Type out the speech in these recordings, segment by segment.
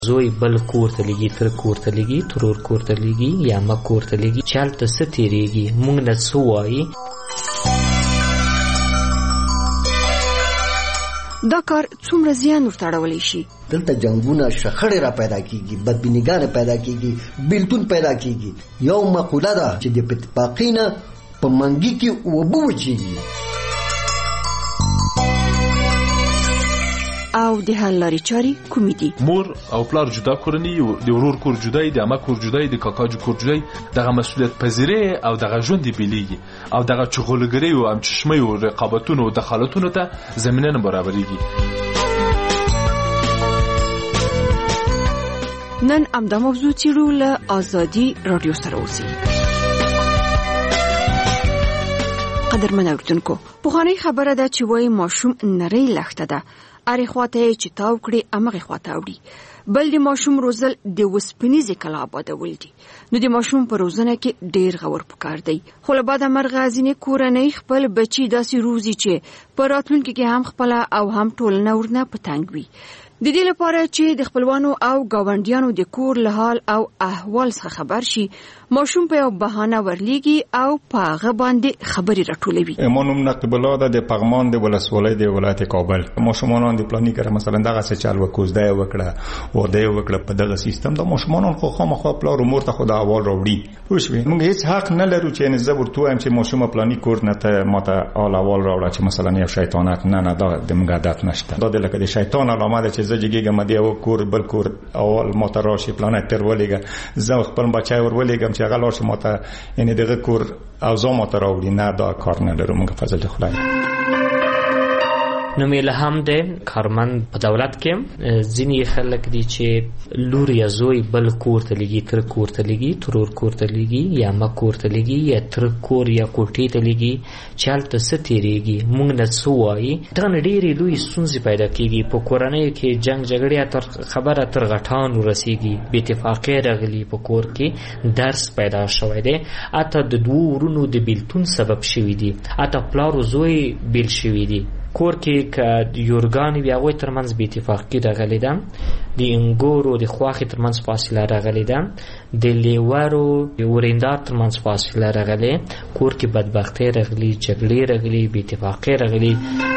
زوی بل کور ته لګي، تر کور ته لګي، ترور کور ته لګي یا ما کور ته لګي، چې هلته څه تېرېږي موږ نه څه وایي. دا کار څومره زیان ورته اړولی شي؟ دلته جنګونه، شخړې را پیدا کیږي، بدبینیګانې پیدا کیږي، بیلتون پیدا کیږي. یو مقوله ده چې د اتفاقي نه په منګي کې اوبه وچیږي. او د حل لارې چارې کومې دي؟ مور او پلار جدا کورني، د ورور کور جدای، د عمه کور جدای، د کاکا کور جدای، دغه مسؤلیت پذیری او دغه ژوند بیلیږي او دغه چغولګری او همچشمه او رقابتونو او دخالتونو ته زمینه نه برابرېږي. نن همدا موضوع څېړو له ازادي راډیو سره اوسئ. قدرمن اورېدونکو، پخوانۍ خبره ده چې وایي ماشوم نری لښته ده، ارې خواته یې چې تاو کړي همغې خواته اوړي. بل د ماشوم روزل د وسپنیزې کلا آبادول دي. نو د ماشوم په روزنه کې ډېر غور پکار دی. خو له باده مرغه ځینې کورنۍ خپل بچي داسې روزي چې په راتلونکي کې هم خپله او هم ټولنه ورنه په تنګ وي. د دې لپاره چې د خپلوانو او ګاونډیانو د کور له حال او احوال څخه خبر شي، ماشوم په یو بهانه ورلیږي او په هغه باندې خبرې راټولوي. ما نوم نقیب الله ده، د پغمان د ولسوالۍ د ولایت کابل. ماشومان د پلاني کړه مثلا دغه څه چل وکوزده وکړه واده وکړه په دغه سیستم د ماشومان خو خامخا پلار امور ته خدا اول راوړي. خوشوي موږ هیڅ حق نه لرو چې نه زبر تو هم چې ماشوم پلاني کور نه ته ماته اول راوړه چې مثلا یو شیطانت نه دا د موږ عادت نشته. دا د لکه د شیطان علامه ده چې زجګیګم دی او کور بل کور اول ماته راشي پلانټ تر ولېګه زه خپل بچای ور ولېګم چې هغه لاشه ماته یعنی دغه کور او زه ماته راوړي. نه دا کار نه لرو موږ فضل خدای. نو مې الهام دی کارمند په دولت کې ځینې خلک دي چې لور یا زوی بل کور ته لګي، تر کور ته لګي، ترور کور ته لګي یا ما کور ته لګي یا تر کور یا کوټې ته لګي، چې هلته څه تېرېږي موږ نه څه وایي. دغه نه ډېرې لویې ستونزې پیدا کېږي. په کورنیو کې جنګ جګړې خبره تر غټانو رسېږي، بې اتفاقۍ راغلي، په کور کې درس پیدا شوی دی، حتی د دوو ورونو د بیلتون سبب شوي دي، حتی پلار و زوی بیل شوي دي. کور کې که یورګانې وي هغوی ترمنځ بې اتفاقي راغلې ده، د انګورو د خواښې ترمنځ فاصله راغلې ده، د لیورو د ورېندار ترمنځ فاصله راغلې، کور کې بدبختۍ راغلي، جګړې راغلي، بې اتفاقۍ راغلي.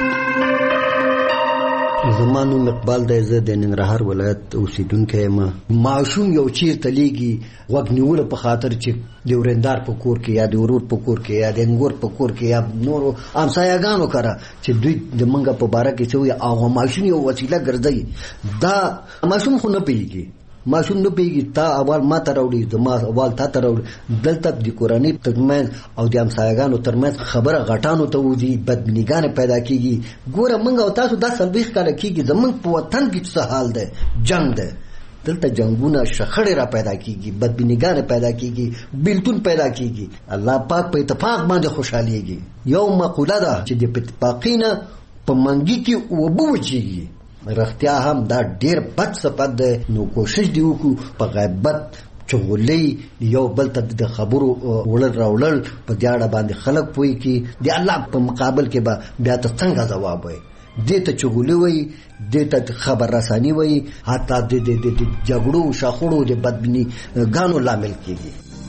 زما نوم اقبال دی، زه د ننګرهار ولایت اوسېدونکی یم. ماشوم یو چیرته لیږي غوږ نیولو په خاطر چې د ورېندار په کور کې یا د ورور په کور کې یا د انګور په کور کې یا نورو همسایهګانو کره چې دوی د منګه په باره کې څه وي، هغه ماشوم یو وسیله ګرځوي. دا ماشوم خو نه پوهېږي، ماشوم نه پوهېږي تا اول ما ته راوړي، زما اول تا ته راوړي. دلته د کورنۍ ترمنځ او د همسایهګانو ترمنځ خبره غټانو ته وځي، بدبینیګانې پیدا کېږي. ګوره موږ او تاسو دا 40 کاله کېږي زموږ په وطن کې څه حال دی، جنګ دی. دلته جنګونه، شخړې را پیدا کیږي، بدبینیګانې پیدا کیږي، بیلتون پیدا کیږي. الله پاک په اتفاق باندې خوشحاليږي. یو مقوله ده چې د اتفاقي نه په منګي کې اوبه وچیږي. رښتیا هم دا ډېر بد صفت دی. نو کوشش دی وکړو په غیبت چغولۍ یو بل ته د خبرو وړل راوړل په دې اړه باندې خلک پوهې کړي. د الله په مقابل کې به بیا ته څنګه ځواب وایي. دې ته چغولي وایي، دې ته خبر رساني وایي، حتی د جګړو شخړو د بدبیني ګانو لامل کېږي.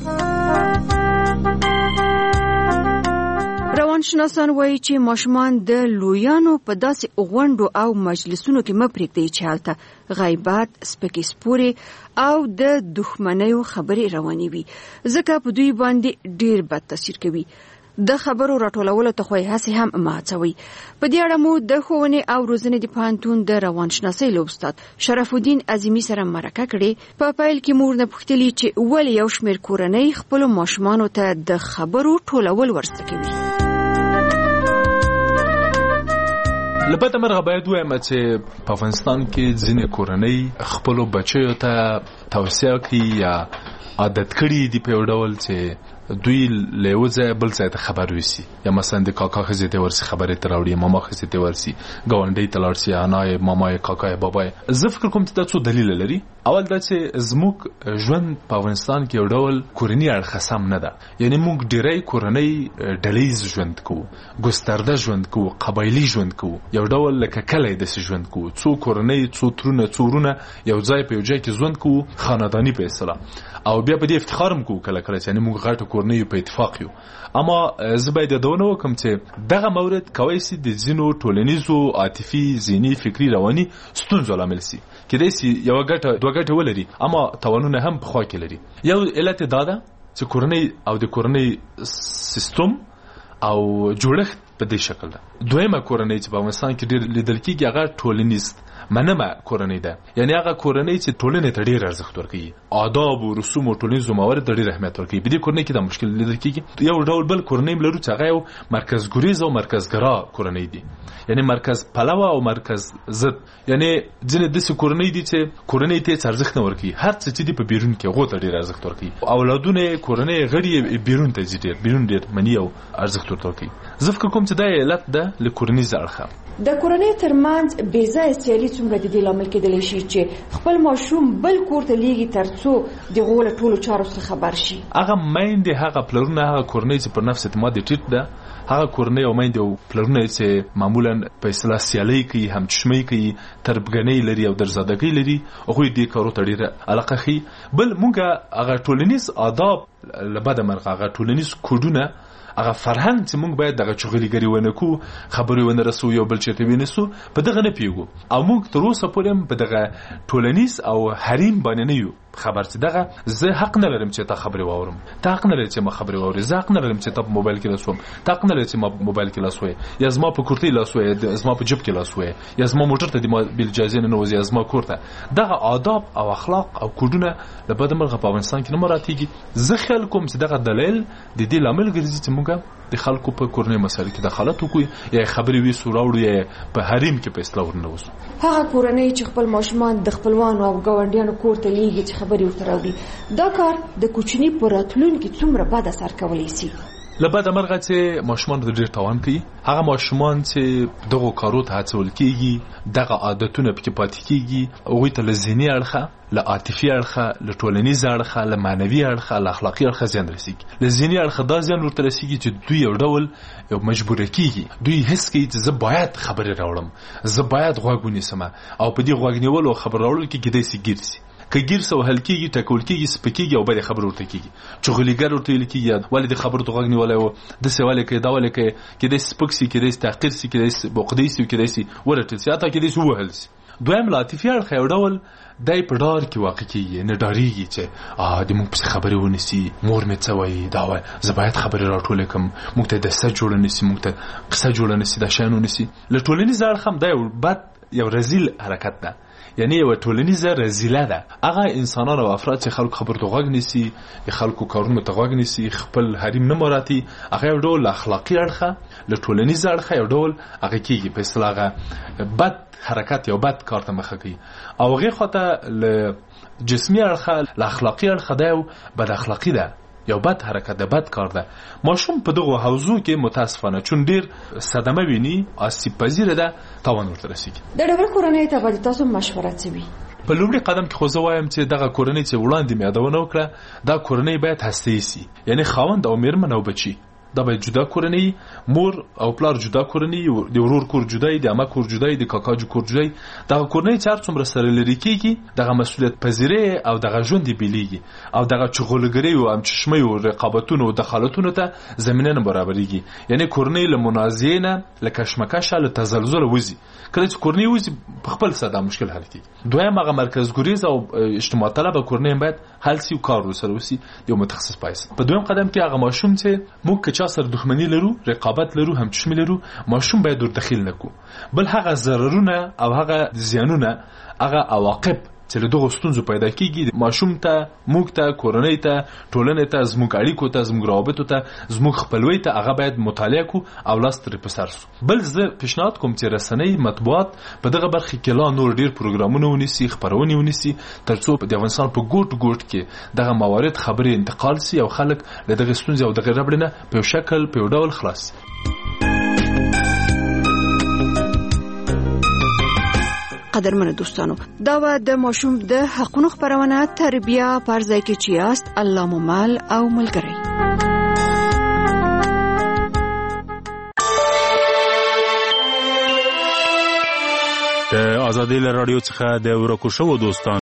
روانشناسان وایي چې ماشومان د لویانو په داسې غونډو او مجلسونو کې مه پرېږدئ چې هلته غیبت، سپکې سپورې او د دښمنیو خبرې روانې وي، ځکه په دوی باندې ډېر بد تاثیر کوي. د خبرو راټولولو ته خو یې هسې هم مه هڅوئ. په دې اړه مو د ښوونې او روزنې د پوهنتون د روانشناسۍ له استاد شرف الدین عظیمي سره مرکه کړې. په پیل کې مو ورنه پوښتلي چې ولې یو شمېر کورنۍ خپلو ماشومانو ته د خبرو ټولول ورزده کوي. لبته مرغه باید وایم چې په افغانستان کې ځینې کورنۍ خپلو بچیو ته توصیه کوي یا عادت کړي دي په یو ډول چې دوی له یو ځای بل ځای ته خبر ویسي، یا مثلا د کاکا ښځې ته ورسي خبرې ته راوړي، ماما ښځې ته ورسي، ګاونډۍ ته لاړ سي، انای، مامای، کاکای، بابای. زه فکر کوم چې دا څو دلیل لري. اول دا چې زموږ ژوند په افغانستان کې یو ډول کورنی اړخ سم نه ده. یعنی موږ ډیری کورنۍ ډلیز ژوند کوو، ګسترده ژوند کوو، قبایلی ژوند کوو، یو ډول لکه کلی داسې ژوند کوو. څو کورنۍ، څو ترونه، څو ورونه یو ځای په یو ځای کې ژوند کوو، خاندانی په اصطلاح. او بیا په دې افتخار هم کوو کله کله چې یعنی موږ غټه کورنۍ په اتفاق یو. اما زه باید یادونه وکړم چې دغه مورد کولی شي د ځینو ټولنیزو، عاطفي، ذهني، فکري، رواني ستونزو لامل شي. کېدای شي یوه ګټه دوه ګټې ولري اما تاوانونه هم په خوا کې لري. یو علت دا ده چې کورنۍ او د کورنۍ سیستم او جوړښت په دې شکل ده. دویمه کورنۍ چې په افغانستان کې ډېر لیدل کېږي هغه ټولنیز منمه کورنۍ ده. یعنی هغه کورنۍ چې ټولنې ته ډېر ارزښت ورکوي، آداب او رسوم او ټولنیزو موارد ته ډېر اهمیت ورکوي. په دې کورنۍ کې دا مشکل لیدل کېږي. یو ډول بل کورنۍ لرو چې هغه یو مرکزګریز او مرکزګرا کورنۍ دي، یعنی مرکز پلوه او مرکز ضد. یعنی ځینې داسې کورنۍ دي چې کورنۍ ته هېڅ ارزښت نه ورکوي، هر څه چې دي په بیرون کې هغو ته ډېر ارزښت ورکوي. اولادونه یې کورنۍ غړي یې بیرون ته ځي، بیرون ډېر مني او ارزښت ورته ورکوي. زه فکر کوم چې دا علت ده له کورنیز اړخه. د کورنۍ ترمنځ بې ځایه سیالي څومره د دې لامل کېدلی شي چې خپل ماشوم بل کور ته لیږي ترڅو د هغو له ټولو چارو څخه خبر شي؟ هغه میندې، هغه پلرونه، هغه کورنۍ چې پر نفس اعتماد ټیټ ده، هغه کورنۍ او میندې او پلرونه چې معمولا په اصطلاح سیالي کوي، همچشمۍ کوي، تربګنۍ لري او درزادګۍ لري، هغوی دې کارو ته ډېره علاقه ښیي. بل موږ هغه ټولنیز آداب له بده مرغه، هغه ټولنیز کوډونه، هغه فرهنګ چې موږ باید دغه چغليګري ونه کو، خبرې ونه رسو، یو بل چېرته ونیسو، په دغه نه پیږو. او موږ تر اوسه پورې هم په دغه ټولنیز او حریم باندې نه یو خبر چې دغه زه حق نه لرم چې تا خبرې واورم، تا حق نه لري چې ما خبرې واورې، زه حق نه لرم چې تا په موبایل کې لاس وم، تا حق نه لري چې ما موبایل کې لاس وې، یا زما په کورتۍ لاس وې، زما په جیب کې لاس وې، یا زما موټر ته د ما بل اجازه نه وځي، زما کور ته. دغه آداب او اخلاق او کوډونه له بده مرغه په افغانستان کې نه مراتېږي. زه خیال کوم چې دغه دلیل د دې لامل ګرځي چې موږ د خلکو په کورنۍ مسایلو کې دخالت وکړو، یا خبرې ویسو راوړو، یا په حریم کې په اصطلاح ورنوځو. هغه کورنۍ چې خپل ماشومان د خپلوانو او ګاونډیانو کور ته لیږي چې خبرې ورته راوړي، دا کار د کوچني په راتلونکي څومره بد اثر کولی شي؟ له بده مرغه چې ماشومان ته ډېر تاوان کوي. هغه ماشومان چې دغو کارو ته هڅول کېږي، دغه عادتونه پکې پاتې کېږي، هغوی ته له ذهني اړخه، له عاطفي اړخه، له ټولنیز اړخه، له معنوي اړخه، له اخلاقي اړخه زیان رسېږي. له ذهني اړخه دا زیان ورته رسېږي چې دوی یو ډول یو مجبوره کېږي، دوی حس کوي چې زه باید خبرې راوړم، زه باید غوږ ونیسم، او په دې غوږ نیولو او خبر راوړلو کې کېدای شي ګیر شي. که ګیر سو هل کېږي، ټکول کېږي، سپکېږي او بلې خبرې ورته کېږي، چغليګر ورته ویل کېږي، ولې د خبرو ته غوږ نیولی و، داسې ولې کوې، دا ولې کوې، کېدای شي سپک شي، کېدای شي تحقیر شي، کېدای شي بغدی شي، کېدای شي ورټل شي، حتی کېدای شي ووهل شي. دویم له عاطفي اړخه یو ډول دی په ډار کې واقع کېږي، نه ډارېږي چې د موږ پسې خبرې ونیسي، مور مې څه وایي، دا وایي، زه باید خبرې راټولې کړم، موږ ته دسته جوړه نسي، موږ ته قصه جوړه نسي، دا شیان ونیسي. له ټولنیز اړخه هم دا یو بد، یو رذیل حرکت ده، یعنی یو ټولنیزه رذیله ده. هغه انسانان او افراد چې خلکو خبرو ته غوږ نیسي، خلکو کارونو ته غوږ نیسي، خپل حریم نه مراتي، هغه یو ډول اخلاقي اړخه، له ټولنیز اړخه یو ډول هغه کېږي په اصطلاح بد حرکت، یو بد کار ته مخه کوي. او هغې خواته له جسمي اړخه، له اخلاقي اړخه دا یو بد اخلاقي ده، یو بد حرکت ده، بد کار ده. ماشوم په دغه حوزو کې متاسفانه چون ډیر صدمه ویني، آسیب پذیر ده، تاوان ورته رسیږي. د ډول کورنۍ ته باید تاسو مشوره څه وي؟ په لومړي قدم کې خو زه وایم چې دغه کورنۍ چې وړاندې مې یادونه وکړه، دا کورنۍ باید هسته‌ایي سي، یعنی خاوند او میرمن او بچي، دا باید جدا کورنۍ، مور او پلار جدا کورنۍ، د ورور کور جدای، د عمه کور جدای، د کاکا کور جدای. دغه کورنۍ چې هر څومره سره لري کېږي، دغه مسؤلیت پذیری او دغه ژوند بیلیږي، او دغه چغلګري او همچشمۍ او رقابتونو او دخالتونو ته زمینه نه برابرېږي. یعنی کورنۍ له منازعې نه، له کشمکشه، له تزلزل وځي. کله چې کورنۍ وځي، په خپل ساده مشکل حل کېږي. دویم هغه مرکزګریز او اجتماع طلبه کورنۍ باید حل سي او کار ورسره وسي، یو متخصص پایس. په دویم قدم کې هغه ماشوم چې موږ سره دښمنی لرو، رقابت لرو، همچشمي لرو، ماشوم باید ور دخیل نکو. بل هغه ضررونه او هغه زیانونه، هغه عواقب چې له دغو ستونزو پیدا کېږي، ماشوم ته، موږ ته، کورنۍ ته، ټولنې ته، زموږ اړیکو ته، زموږ روابطو ته، زموږ خپلوۍ ته، هغه باید مطالعه کو او لاس ترې په سر سو. بل زه پیشنهاد کوم چې رسنۍ، مطبوعات په دغه برخه کې لا نور ډیر پروګرامونه ونیسي، خبرونه ونیسي، ترڅو د افغانستان په ګوټ ګوټ کې دغه موارد خبرې انتقال سي او خلک له دغه ستونزې او دغه ربړ نه په یو شکل، په یو ډول خلاص قدرمنو دوستانو دا و د ماشوم د حقونو خبرونه تربیه پرځای کې چیاست الله ممل او ملګری د ازادي رادیو څخه د ورکو شو دوستان